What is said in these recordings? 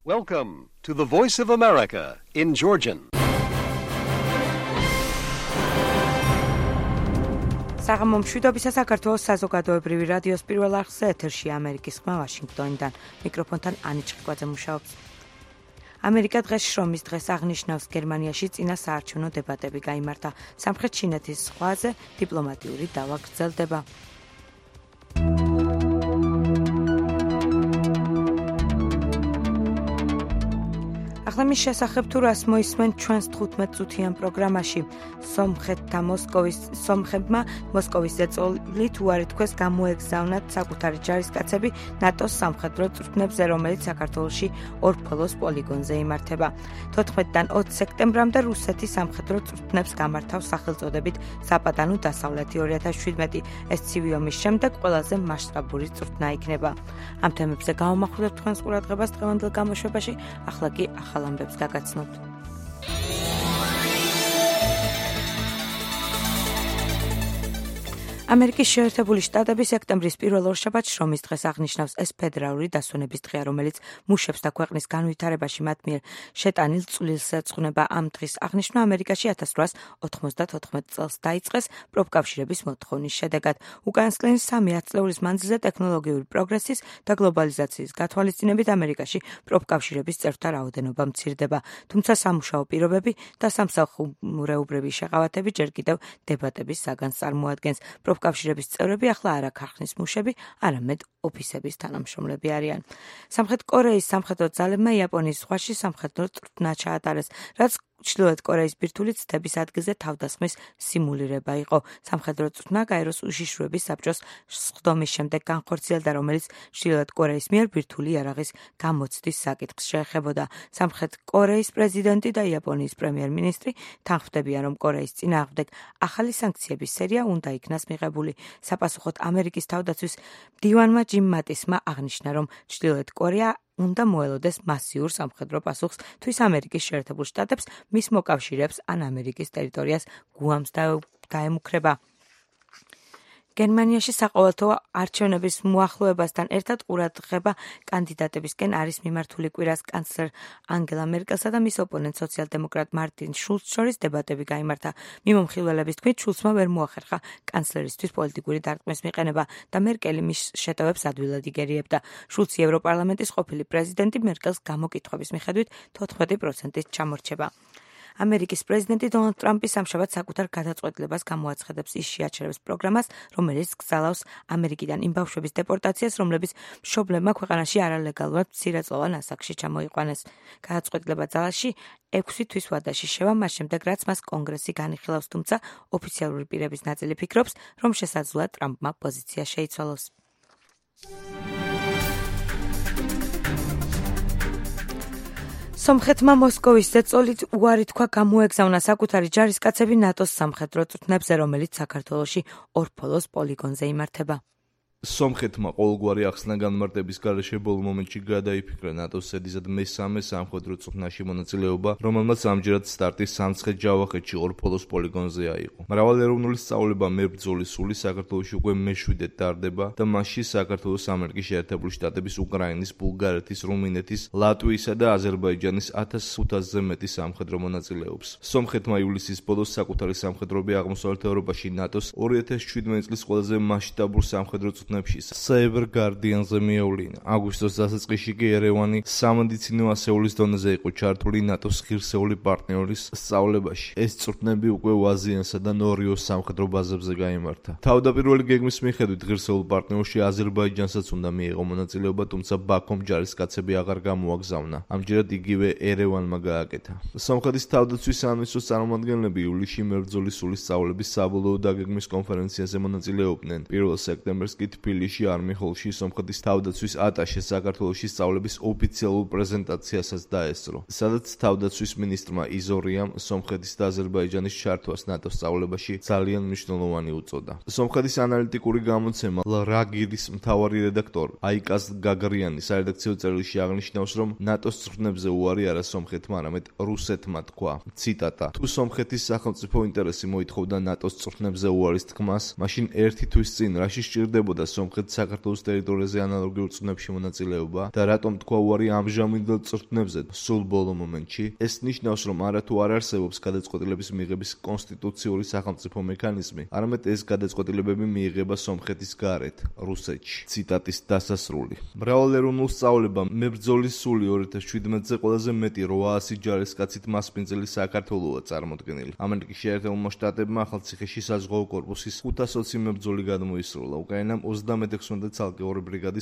Welcome to the Voice of America in Georgian. საღამო მშვიდობისა საქართველოს საზოგადოებრივი რადიოს პირველ არხზე ეთერში ამერიკის ხმა ვაშინგტონიდან. მიკროფონთან ანი ჭყიკვაძე მუშაობს. ამერიკა დღეს შრომის დღეს აღნიშნავს. გერმანიაში წინა საარჩევნო დებატები გაიმართა. სამხრეთ ჩინეთის ზღვაზე დიპლომატიური დავა გრძელდება. ახლა მის შესახებ თუ რას მოისმენ ჩვენს 15 წუთიან პროგრამაში. სომხებმა მოსკოვის ზეწოლით უარი თქვეს გამოეგზავნათ საკუთარი ჯარისკაცები ნატოს სამხედრო წვრთნებზე, რომელიც საქართველოში ორფოლოს პოლიგონზე იმართება. 14-დან 20 სექტემბრამდე რუსეთის სამხედრო წვრთნებს გამართავს სახელწოდებით საპატანო დასავლეთი 2017. ეს ცივი ომის შემდეგ ყველაზე მასშტაბური წვრთნა იქნება. ამ თემებზე გავამახვილებთ თქვენს ყურადღებას დღევანდელ გამოშვებაში, ახლა კი ახალ ამბებს გაგაცნობთ. ამერიკის შეერთებული შტატები სექტემბრის პირველ ორშაბათს შრომის დღეს აღნიშნავს. ეს ფედერალური დასვენების დღეა, რომელიც მუშებს და ქვეყნის განვითარებაში მათ მიერ შეტანილ წვლილს ეძღვნება. ამ დღის აღნიშვნა ამერიკაში 1894 წელს დაიწყეს პროფკავშირების მოთხოვნის შედეგად. უკანასკნელი 3 ათწლეულის მანძილზე ტექნოლოგიური პროგრესის და გლობალიზაციის გათვალისწინებით ამერიკაში პროფკავშირების წევრთა რაოდენობა მცირდება. თუმცა სამუშაო პირობები და სამსახურეობრივი შეღავათები ჯერ კიდევ დებატების საგანს წარმოადგენს. პროფკავშირების წევრები ახლა არა ქარხნის მუშები, არამედ ოფისების თანამშრომლები არიან. სამხრეთ კორეის სამხედრო ძალებმა იაპონიის ზღვაში სამხედრო წვრთნა ჩაატარეს, რაც ჩრდილოეთ კორეის ბირთვული ცდების ადგილზე თავდასხმის სიმულირება იყო. სამხედრო წვრთნა გაეროს უშიშროების საბჭოს სხდომის შემდეგ განხორციელდა, რომელიც ჩრდილოეთ კორეის მიერ ბირთვული იარაღის გამოცდის საკითხს შეეხებოდა. სამხრეთ კორეის პრეზიდენტი და იაპონიის პრემიერ-მინისტრი თანხმდებიან, რომ კორეის წინააღმდეგ ახალი სანქციების სერია უნდა იქნას მიღებული. საპასუხოდ ამერიკის თავდაცვის მდივანმა ჯიმ მატისმა აღნიშნა, რომ ჩრდილოეთ კორეა უნდა მოელოდეს მასიურ სამხედრო პასუხს, თვის ამერიკის შეერთებულ შტატებს მის მოკავშირეებს ან ამერიკის ტერიტორიას გუამს დაემუქრება. გერმანიაში საყოველთაო არჩევნების მოახლოებასთან ერთად ყურადღება კანდიდატებისკენ არის მიმართული კვირას კანცლერ ანგელა მერკელსა და მის ოპონენტ სოციალ-დემოკრატ მარტინ შულცს შორის დებატები გაიმართა. მიმომხილველების თქმით, შულცმა ვერ მოახერხა კანცლერისთვის პოლიტიკური დარტყმის მიყენება და მერკელი მის შეტევებს ადვილად იგერიებდა. შულცი ევროპარლამენტის ყოფილი პრეზიდენტი მერკელს გამოკითხვების მიხედვით 14%-ით ჩამორჩება. ამერიკის პრეზიდენტი დონალდ ტრამპი სამშაბათს საკუთარ გადაწყვეტილებას გამოაცხადებს ის შეაჩერებს პროგრამას, რომელიც გზავნავს ამერიკიდან იმ ბავშვების დეპორტაციას, რომლებიც მშობლებმა ქვეყანაში არალეგალურად მცირეწლოვან ასაკში ჩამოიყვანეს. გადაწყვეტილება ძალაში 6 თვის ვადაში შევა, მას შემდეგ რაც მას კონგრესი განიხილავს, თუმცა ოფიციალური პირების ნაწილი ფიქრობს, რომ შესაძლოა ტრამპმა პოზიცია შეიცვალოს. სომხეთმა მოსკოვის ზეწოლით უარი თქვა გამოეგზავნა საკუთარი ჯარისკაცები ნატოს სამხედრო წვრთნებზე, რომელიც საქართველოში ორფოლოს პოლიგონზე იმართება. სომხეთმა ყოველგვარი ახსნა განმარტების გარეშე ბოლო მომენტში გადაიფიქრა ნატოს ზედიზად მესამე სამხედრო წვრთნაში მონაწილეობა, რომელმაც ამჯერად სტარტი სამცხე-ჯავახეთში ორფოლოს პოლიგონზე აიღო. მრავალეროვნული სწავლება მებრძოლი სული საქართველოში უკვე მე-7-ად ტარდება და მასში საქართველოს ამერიკის შეერთებული შტატების, უკრაინის, ბულგარეთის, რუმინეთის, ლატვიისა და აზერბაიჯანის 1500-ზე მეტი სამხედრო მონაწილეობს. სომხეთმა ივლისის ბოლოს საკუთარი სამხედროები აღმოსავლეთ ევროპაში ნატოს 2017 წლის ყველაზე მასშტაბურ სამხედრო Cyber Guardian-ზე მიევლინა. აგვისტოს დასაწყისში კი ერევანი სამედიცინო ასეულის დონეზე იყო ჩართული ნატოს ღირსეული პარტნიორის სწავლებაში. ეს წვრთნები უკვე ვაზიანსა და ნორიოს სამხედრო ბაზებზე გაიმართა. თავდაპირველი გეგმის მიხედვით ღირსეულ პარტნიორში აზერბაიჯანსაც უნდა მიიღო მონაწილეობა, თუმცა ბაქომ ჯარისკაცები აღარ გამოაგზავნა. ამჯერად იგივე ერევანმა გააკეთა. სომხეთის თავდაცვის სამინისტროს წარმომადგენლები ივლისში მებრძოლის სულის სწავლების საბოლოო დაგეგმვის კონფერენციაზე მონაწილეობდნენ. 1 სექტემბერს კი თბილისში არმი-ჰოლში სომხეთის თავდაცვის ატაშე საქართველოში სწავლების ოფიციალურ პრეზენტაციასაც დაესწრო, სადაც თავდაცვის მინისტრმა იზორიამ სომხეთის და აზერბაიჯანის ჩართვას ნატოს სწავლებაში ძალიან მნიშვნელოვანი უწოდა. სომხეთის ანალიტიკური გამოცემა ლრაგირის მთავარი რედაქტორი აიკაზ გაგრიანი სარედაქციო წერილში აღნიშნავს, რომ ნატოს წვრთნებზე უარი არა სომხეთმა, არამედ რუსეთმა თქვა. ციტატა: თუ სომხეთის სახელმწიფო ინტერესი მოითხოვდა ნატოს წვრთნებზე უარის თქმას, მაშინ ერთი თვის წინ რაში სჭირდებოდა სომხეთს საქართველოს ტერიტორიაზე ანალოგიურ წვნებში მონაწილეობა და რატომ თქვა უარი ამჟამინდელ წვრთნებზე სულ ბოლო მომენტში? ეს ნიშნავს, რომ არათუ არ არსებობს გადაწყვეტილების მიღების კონსტიტუციური სახელმწიფო მექანიზმი, არამედ ეს გადაწყვეტილებები მიიღება სომხეთის გარეთ, რუსეთში. ციტატის დასასრული. მრავალეროვნულ სწავლებამ მებრძოლის სული 2017-ზე ყველაზე მეტი 800 ჯარისკაცით მასპინძელი საქართველოა წარმოდგენილი. ამერიკის შეერთებულმა შტატებმა ახალციხეში საზღვაო კორპუსის 520 მებრძოლი გადმოისროლა. უკრაინამ 36 ცალკეული ბრიგადის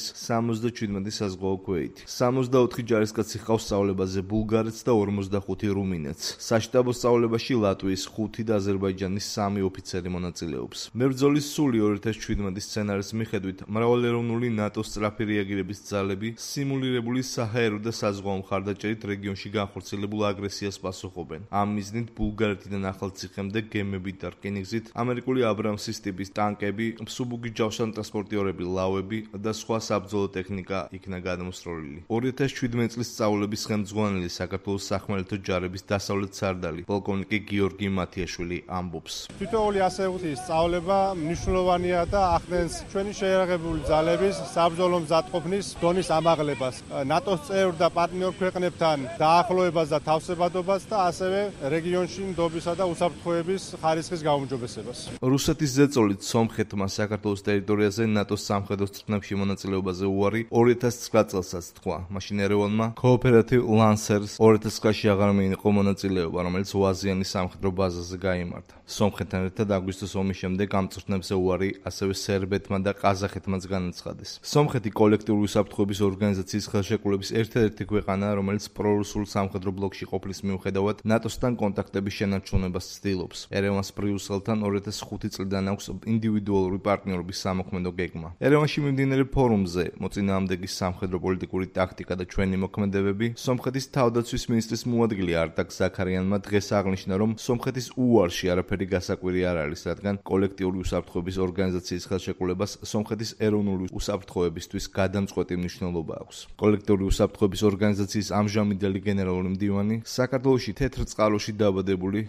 77 საზღვაო ქვეითი. 64 ჯარისკაცი ჰყავს სწავლებაზე ბულგარეთს და 45 რუმინეთს. საშტაბო სწავლებაში ლატვიის 5 და აზერბაიჯანის 3 ოფიცერი მონაწილეობს. მებრძოლის სული 2017 სცენარის მიხედვით მრავალეროვნული ნატოს სწრაფი რეაგირების ძალები სიმულირებული საჰაერო და საზღვაო მხარდაჭერით რეგიონში განხორციელებულ აგრესიას პასუხობენ. ამ მიზნით ბულგარეთიდან ახალციხემდე გემებით და რკინიგზით ამერიკული აბრამსის ტიპის ტანკები, მსუბუქი ჯავშანტრანსპორტიორები, ლავები და სხვა საბრძოლო ტექნიკა იქნა გადმოსროლილი. 2017 წლის სწავლების ხელმძღვანელი საქართველოს სახმელეთო ჯარების დასავლეთ სარდალი პოლკოვნიკი გიორგი მათიაშვილი ამბობს. თითოეული ასეთი სწავლება მნიშვნელოვანია და ახდენს ჩვენი შეიარაღებული ძალების საბრძოლო მზადყოფნის დონის ამაღლებას, ნატოს წევრ და პარტნიორ ქვეყნებთან დაახლოებას და თავსებადობას და ასევე რეგიონში ნდობისა და უსაფრთხოების ხარისხის გაუმჯობესებას. რუსეთის ზეწოლით სომხეთმა საქართველოს ტერიტორიაზე ნატოს სამხედრო წვრთნებში მონაწილეობაზე უარი 2009 წელსაც თქვა. მაშინ ერევანმა Cooperative Lancers 2009-ში აღარ მიიღო მონაწილეობა, რომელიც ოაზიანის სამხედრო ბაზაზე გაიმართა. სომხეთთან ერთად აგვისტოს ომის შემდეგ ამ წვრთნებზე უარი ასევე სერბეთმა და ყაზახეთმაც განაცხადეს. სომხეთი კოლექტიური უსაფრთხოების ორგანიზაციის ხელშეკრულების ერთადერთი ქვეყანაა, რომელიც პრორუსულ სამხედრო ბლოკში ყოფნის მიუხედავად ნატოსთან კონტაქტების შენარჩუნებას ცდილობს. ერევანს ბრიუსელთან 2005 წლიდან აქვს ინდივიდუალური პარტნიორობის სამოქმედო გეგმა. ერევანში მიმდინარე ფორუმზე მოწინააღმდეგის სამხედრო პოლიტიკური ტაქტიკა და ჩვენი მოქმედებები სომხეთის თავდაცვის მინისტრის მოადგილე არტაკ ზაქარიანმა დღეს აღნიშნა, რომ სომხეთის უარში არაფერი გასაკვირი არ არის, რადგან კოლექტიური უსაფრთხოების ორგანიზაციის ხელშეკრულებას სომხეთის ეროვნული უსაფრთხოებისთვის გადამწყვეტი მნიშვნელობა აქვს. კოლექტიური უსაფრთხოების ორგანიზაციის ამჟამინდელი გენერალური მდივანი საქართველოში თეთრ წყაროში დაბადებული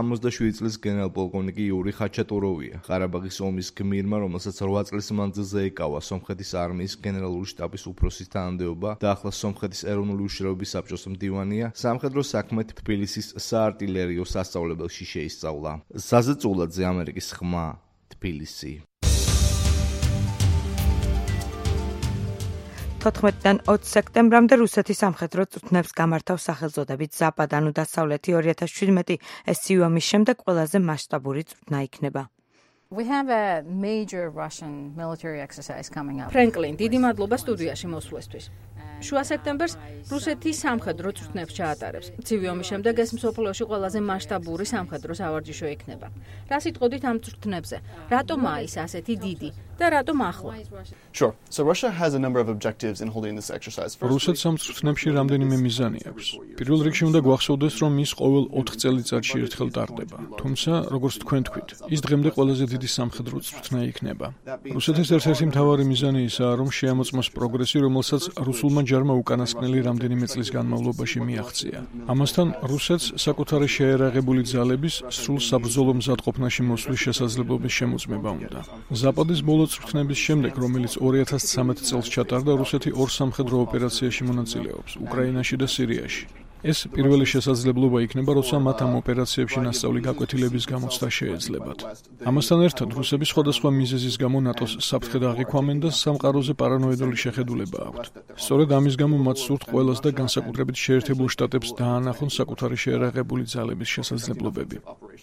67 წლის გენერალ-პოლკოვნიკი იური ხაჩატუროვია. ყარაბაღის ომის გმირმა, რომელსაც 8 წლის მანძილზე ეკავა სომხეთის არმიის გენერალური შტაბის უფროსის თანამდებობა და ახლა სომხეთის ეროვნული უშიშროების საბჭოს მდივანია, სამხედრო საქმე თბილისის საარტილერიო სასწავლებელში შეისწავლა. საზეწულაძე, ამერიკის ხმა, თბილისი. 14-დან 20 სექტემბრამდე რუსეთის სამხედრო წვრთნებს გამართავს სახელწოდებით ზაპად, ანუ დასავლეთი. 2017 ეს ცივ-ომის შემდეგ ყველაზე მასშტაბური წვრთნა იქნება. We have a major Russian military exercise coming up. ფრენკლინ, დიდი მადლობა სტუდიაში მოსვლისთვის. შუა სექტემბერს რუსეთი სამხედრო წვრთნებს ჩაატარებს. ცივი ომის შემდეგ ეს მსოფლიოში ყველაზე მასშტაბური სამხედრო სავარჯიშო იქნება. რა სიტყოდით ამ წვრთნებზე? რატომაა ის ასეთი დიდი და რატომ ახლა? Sure. So Russia has a number of objectives in holding this exercise. რუსეთს ამ წვრთნებში რამდენიმე მიზანი აქვს. პირველ რიგში უნდა გვახსოვდეს, რომ ის ყოველ 4 წელიწადში ერთხელ ტარდება. თუმცა, როგორც თქვენ თქვით, ის დღემდე ყველაზე დიდი სამხედრო წვრთნა იქნება. რუსეთის ერთ-ერთი მთავარი მიზანი ისაა, რომ შეამოწმოს პროგრესი, რომელსაც რუსულმა ჯარმა უკანასკნელი რამდენიმე წლის განმავლობაში მიაღწია. ამასთან, რუსეთს საკუთარი შეიარაღებული ძალების სრულ საბრძოლო მზადყოფნაში მოსვლის შესაძლებლობის შემოწმება უნდა. ზაპადის ბოლო წვრთნების შემდეგ, რომელიც 2013 წელს ჩატარდა, რუსეთი 2 სამხედრო ოპერაციაში მონაწილეობს, უკრაინაში და სირიაში. ეს პირველი შესაძლებლობა იქნება, როცა მათ ამ ოპერაციებში ნასწავლი გაკვეთილების გამოცდა შეეძლებათ. ამასთან ერთად, რუსები სხვადასხვა მიზეზის გამო ნატოს საფრთხედ აღიქვამენ და სამყაროზე პარანოიდული შეხედულება აქვთ. სწორედ ამის გამო მათ სურთ ყველას და განსაკუთრებით შეერთებულ შტატებს დაანახონ საკუთარი შეიარაღებული ძალების შესაძლებლობები.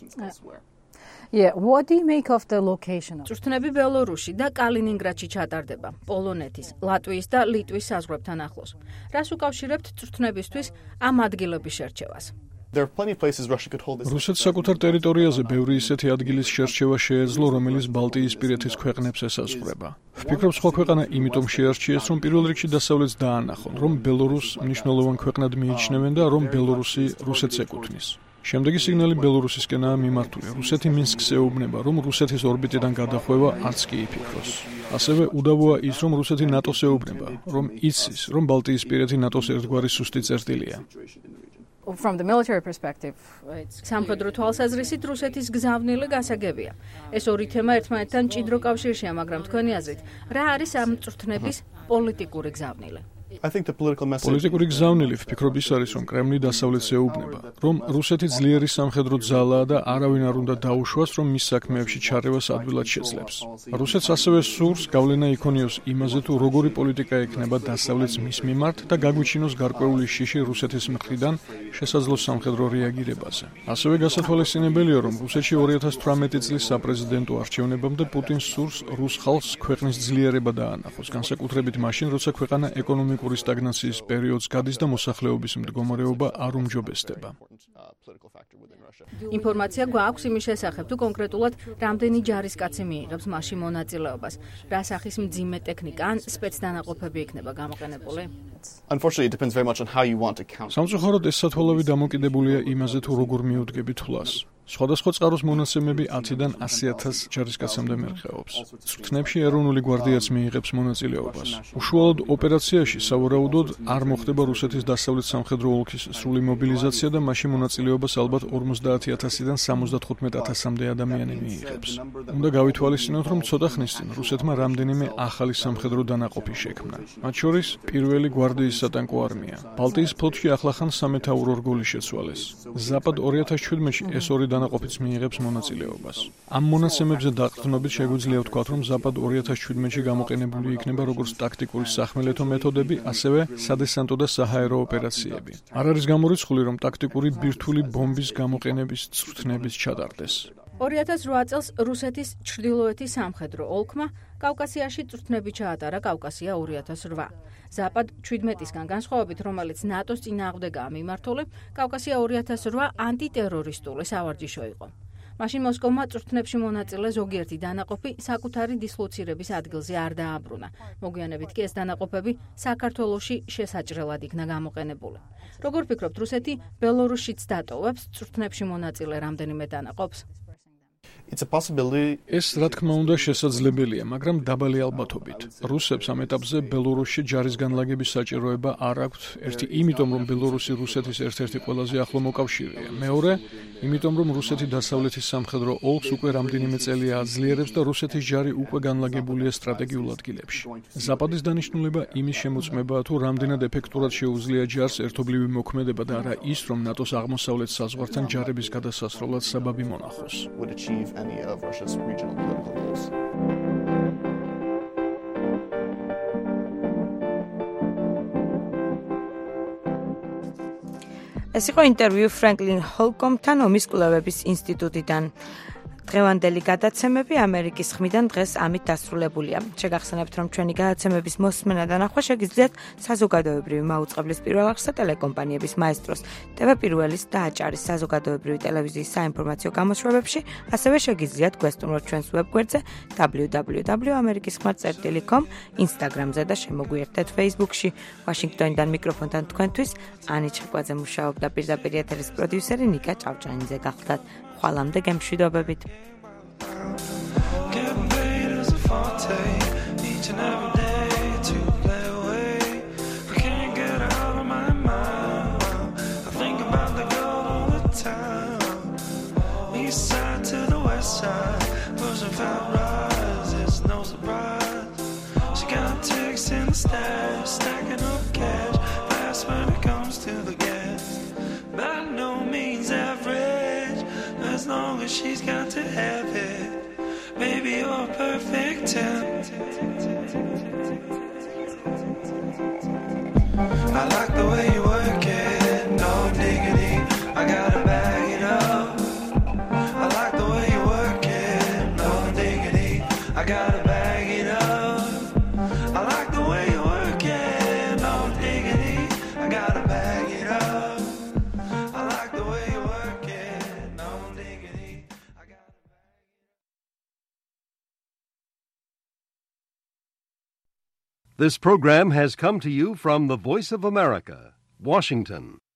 Yeah, what do you make of the location? წვრთნები ბელორუსში და კალინინგრადში ჩატარდება, პოლონეთის, ლატვიის და ლიტვის საზღვრებთან ახლოს. რას უკავშირებთ წვრთნებისთვის ამ ადგილების შერჩევას? There are plenty of places Russia could hold this. რუსეთს საკუთარ ტერიტორიაზე ბევრი ისეთი ადგილის შერჩევა შეეძლო, რომელიც ბალტიისპირეთის ქვეყნებს ესაზღვრება. ვფიქრობ, სხვა ქვეყანა იმიტომ შეარჩიეს, რომ პირველ რიგში დასავლეთს დაანახონ, რომ ბელორუსს მნიშვნელოვან ქვეყნად მიიჩნევენ და რომ ბელორუსი რუსეთს ეკუთვნის. შემდეგი სიგნალი ბელორუსისკენაა მიმართული. რუსეთი მინსკს ეუბნება, რომ რუსეთის ორბიტიდან გადახვევა არც კი იფიქროს. ასევე უდავოა ის, რომ რუსეთი ნატოს ეუბნება, რომ იცის, რომ ბალტიისპირეთი ნატოს ერთგვარი სუსტი წერტილია. From the military perspective, სამხედრო თვალსაზრისით რუსეთის გზავნილი გასაგებია. ეს ორი თემა ერთმანეთთან მჭიდრო კავშირშია, მაგრამ თქვენი აზრით, რა არის ამ წვრთნების პოლიტიკური გზავნილი? I think the political message პოლიტიკური გზავნილი ვფიქრობ ის არის, რომ კრემლი დასავლეთს ეუბნება, რომ რუსეთი ძლიერი სამხედრო ძალაა და არავინ არ უნდა დაუშვას, რომ მის საქმეებში ჩარევას ადვილად შეძლებს. რუსეთს ასევე სურს გავლენა იქონიოს იმაზე, თუ როგორი პოლიტიკა ექნება დასავლეთს მის მიმართ და გაგვიჩინოს გარკვეული შიში რუსეთის მხრიდან შესაძლო სამხედრო რეაგირებაზე. ასევე გასათვალისწინებელია, რომ რუსეთში 2018 წლის საპრეზიდენტო არჩევნებამდე პუტინს სურს რუს ხალხს ქვეყნის ძლიერება დაანახოს, განსაკუთრებით მაშინ, როცა ქვეყანა ეკონომიკური სტაგნაციის პერიოდს გადის და მოსახლეობის მდგომარეობა არ უმჯობესდება. ინფორმაცია გვაქვს იმის შესახებ, თუ კონკრეტულად რამდენი ჯარისკაცი მიიღებს მასში მონაწილეობას, რა სახის მძიმე ტექნიკა ან სპეცდანაყოფები იქნება გამოყენებული? Unfortunately, it depends very much on how you want to count. სამწუხაროდ ეს სათვალავი დამოკიდებულია იმაზე, თუ როგორ მიუდგები თვლას. სხვადასხვა წყაროს მონაცემები 10-დან 100,000 ჯარისკაცამდე მერხეობს. წვრთნებში ეროვნული გვარდიაც მიიღებს მონაწილეობას. უშუალოდ ოპერაციაში სავარაუდოდ არ მოხდება რუსეთის დასავლეთ სამხედრო ოლქის სრული მობილიზაცია და მასში მონაწილეობას ალბათ 50,000-დან 75,000-მდე ადამიანი მიიღებს. უნდა გავითვალისწინოთ, რომ ცოტა ხნის წინ რუსეთმა რამდენიმე ახალი სამხედრო დანაყოფი შექმნა. მათ შორის პირველი გვარდიის სატანკო არმია. ბალტიის ფლოტში ახლახან სამეთაურო რგოლი შეცვალეს. ზაპად 2017-ში ეს ორი დანაყოფიც მიიღებს მონაწილეობას. ამ მონაცემებზე დაყრდნობით შეგვიძლია ვთქვათ, რომ ზაპად 2017-ში გამოყენებული იქნება როგორც ტაქტიკური სახმელეთო მეთოდები, ასევე სადესანტო და საჰაერო ოპერაციები. არ არის გამორიცხული, რომ ტაქტიკური ბირთვული ბომბის გამოყენების წვრთნებიც ჩატარდეს. 2008 წელს რუსეთის ჩრდილოეთის სამხედრო ოლქმა კავკასიაში წვრთნები ჩაატარა კავკასია 2008. ზაპად 17-ისგან განსხვავებით, რომელიც ნატოს წინააღმდეგაა მიმართული, კავკასია 2008 ანტიტერორისტული სავარჯიშო იყო. მაშინ მოსკოვმა წვრთნებში მონაწილე ზოგიერთი დანაყოფი საკუთარი დისლოცირების ადგილზე არ დააბრუნა. მოგვიანებით კი ეს დანაყოფები საქართველოში შესაჭრელად იქნა გამოყენებული. როგორ ფიქრობთ, რუსეთი ბელორუსშიც დატოვებს წვრთნებში მონაწილე რამდენიმე დანაყოფს? It's a possibility. ეს რა თქმა უნდა შესაძლებელია, მაგრამ დაბალი ალბათობით. რუსებს ამ ეტაპზე ბელორუსში ჯარის განლაგების საჭიროება არ აქვთ. ერთი, იმიტომ რომ ბელორუსი რუსეთის ერთ-ერთი ყველაზე ახლო მოკავშირეა. მეორე, იმიტომ რომ რუსეთი დასავლეთის სამხედრო ოლქს უკვე რამდენიმე წელია აძლიერებს და რუსეთის ჯარი უკვე განლაგებულია სტრატეგიულ ადგილებში. ზაპადის დანიშნულება იმის შემოწმებაა, თუ რამდენად ეფექტურად შეუძლია ჯარს ერთობლივი მოქმედება და არა ის, რომ ნატოს აღმოსავლეთ საზღვართან ჯარების გადასასროლად საბაბი მონახოს. Would achieve any of Russia's regional political goals. ეს იყო ინტერვიუ ფრანკლინ ჰოლკომთან ომის კვლევების ინსტიტუტიდან. დღევანდელი გადაცემები ამერიკის ხმიდან დღეს ამით დასრულებულია. შეგახსენებთ, რომ ჩვენი გადაცემების მოსმენა და ნახვა შეგიძლიათ საზოგადოებრივი მაუწყებლის პირველ არხსა ტელეკომპანიების მაესტროს, TV1-ის და აჭარის საზოგადოებრივი ტელევიზიის საინფორმაციო გამოშვებებში, ასევე შეგიძლიათ გვესტუმროთ ჩვენს ვებგვერდზე www.amerikiskhmat.com, Instagram-ზე და შემოგვიერთდეთ Facebook-ში. ვაშინგტონიდან მიკროფონთან თქვენთვის ანი ჩხიკვაძე მუშაობდა, პირდაპირ ეთერის პროდიუსერი ნიკა ჭავჭანიძე გახლდათ. ხვალამდე გემშვიდობებით. As long as she's got to have it, baby, you're a perfect 10. I like the way you work it, no diggity, I gotta bag it up. I like the way you work it, no diggity, I gotta bag it up. I like the way you work it, no diggity, I gotta bag it up. I like the way you work it, no diggity, I gotta bag it up. This program has come to you from the Voice of America, Washington.